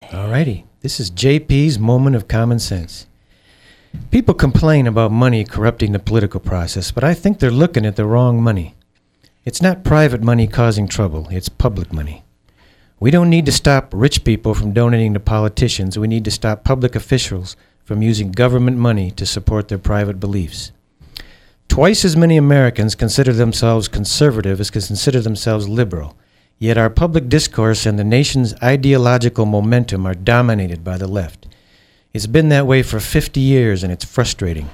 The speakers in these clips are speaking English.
Alrighty, this is JP's Moment of Common Sense. People complain about money corrupting the political process, but I think they're looking at the wrong money. It's not private money causing trouble, it's public money. We don't need to stop rich people from donating to politicians. We need to stop public officials from using government money to support their private beliefs. Twice as many Americans consider themselves conservative as consider themselves liberal. Yet our public discourse and the nation's ideological momentum are dominated by the left. It's been that way for 50 years, and it's frustrating.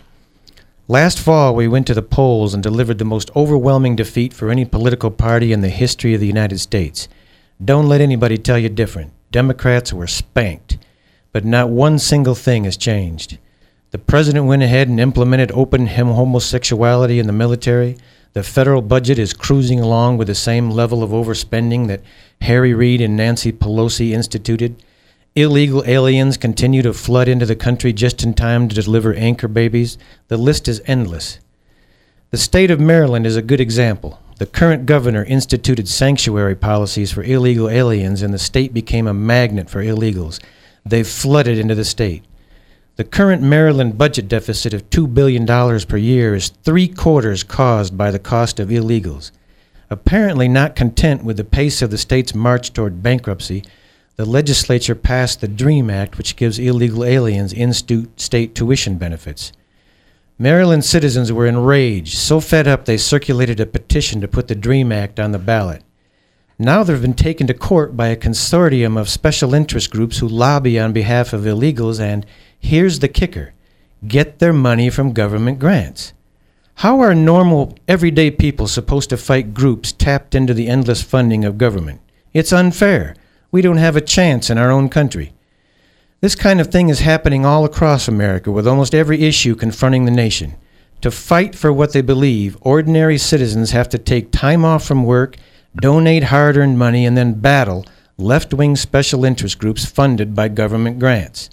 Last fall, we went to the polls and delivered the most overwhelming defeat for any political party in the history of the United States. Don't let anybody tell you different. Democrats were spanked, but not one single thing has changed. The president went ahead and implemented open homosexuality in the military. The federal budget is cruising along with the same level of overspending that Harry Reid and Nancy Pelosi instituted. Illegal aliens continue to flood into the country just in time to deliver anchor babies. The list is endless. The state of Maryland is a good example. The current governor instituted sanctuary policies for illegal aliens, and the state became a magnet for illegals. They've flooded into the state. The current Maryland budget deficit of $2 billion per year is 3/4 caused by the cost of illegals. Apparently not content with the pace of the state's march toward bankruptcy, the legislature passed the DREAM Act, which gives illegal aliens in-state tuition benefits. Maryland citizens were enraged, so fed up they circulated a petition to put the DREAM Act on the ballot. Now they've been taken to court by a consortium of special interest groups who lobby on behalf of illegals and, here's the kicker, get their money from government grants. How are normal, everyday people supposed to fight groups tapped into the endless funding of government? It's unfair. We don't have a chance in our own country. This kind of thing is happening all across America with almost every issue confronting the nation. To fight for what they believe, ordinary citizens have to take time off from work, donate hard-earned money, and then battle left-wing special interest groups funded by government grants.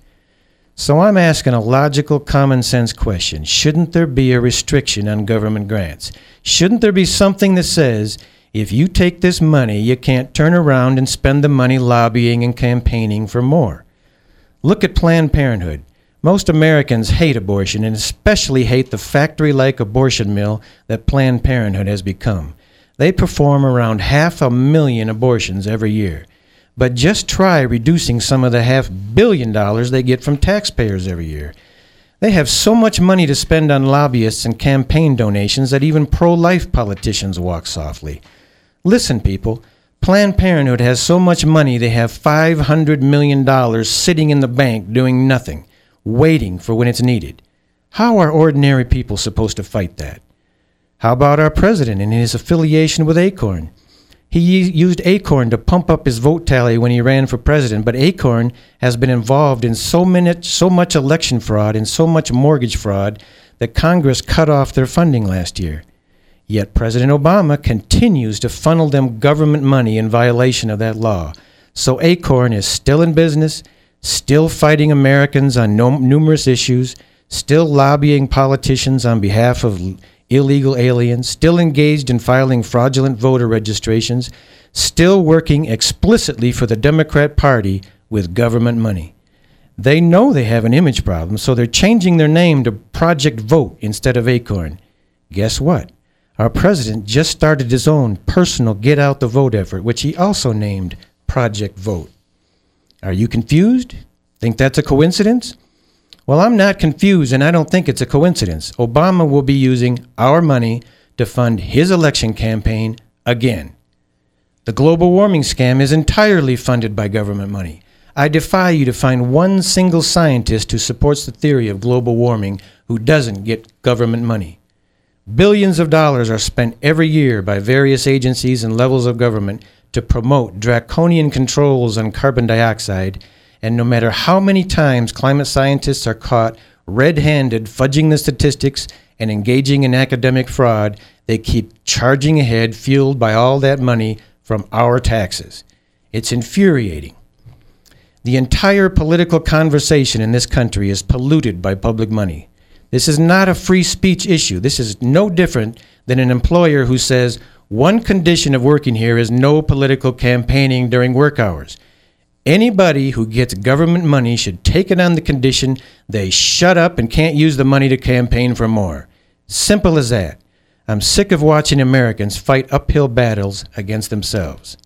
So I'm asking a logical, common-sense question. Shouldn't there be a restriction on government grants? Shouldn't there be something that says, if you take this money, you can't turn around and spend the money lobbying and campaigning for more? Look at Planned Parenthood. Most Americans hate abortion and especially hate the factory-like abortion mill that Planned Parenthood has become. They perform around 500,000 abortions every year. But just try reducing some of the $500 million they get from taxpayers every year. They have so much money to spend on lobbyists and campaign donations that even pro-life politicians walk softly. Listen, people, Planned Parenthood has so much money they have $500 million sitting in the bank doing nothing, waiting for when it's needed. How are ordinary people supposed to fight that? How about our president and his affiliation with Acorn? He used Acorn to pump up his vote tally when he ran for president, but Acorn has been involved in so much election fraud and so much mortgage fraud that Congress cut off their funding last year. Yet President Obama continues to funnel them government money in violation of that law. So Acorn is still in business, still fighting Americans on numerous issues, still lobbying politicians on behalf of illegal aliens, still engaged in filing fraudulent voter registrations, still working explicitly for the Democrat Party with government money. They know they have an image problem, so they're changing their name to Project Vote instead of Acorn. Guess what? Our president just started his own personal Get Out the Vote effort, which he also named Project Vote. Are you confused? Think that's a coincidence? Well, I'm not confused, and I don't think it's a coincidence. Obama will be using our money to fund his election campaign again. The global warming scam is entirely funded by government money. I defy you to find one single scientist who supports the theory of global warming who doesn't get government money. Billions of dollars are spent every year by various agencies and levels of government to promote draconian controls on carbon dioxide, and no matter how many times climate scientists are caught red-handed fudging the statistics and engaging in academic fraud, they keep charging ahead, fueled by all that money from our taxes. It's infuriating. The entire political conversation in this country is polluted by public money. This is not a free speech issue. This is no different than an employer who says, one condition of working here is no political campaigning during work hours. Anybody who gets government money should take it on the condition they shut up and can't use the money to campaign for more. Simple as that. I'm sick of watching Americans fight uphill battles against themselves.